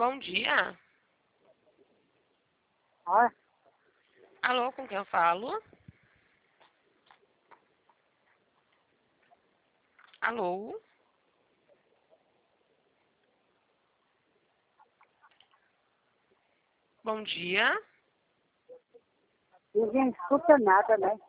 Bom dia. Ó, Alô, com quem eu falo? Alô? Bom dia. ninguém escuta nada, né?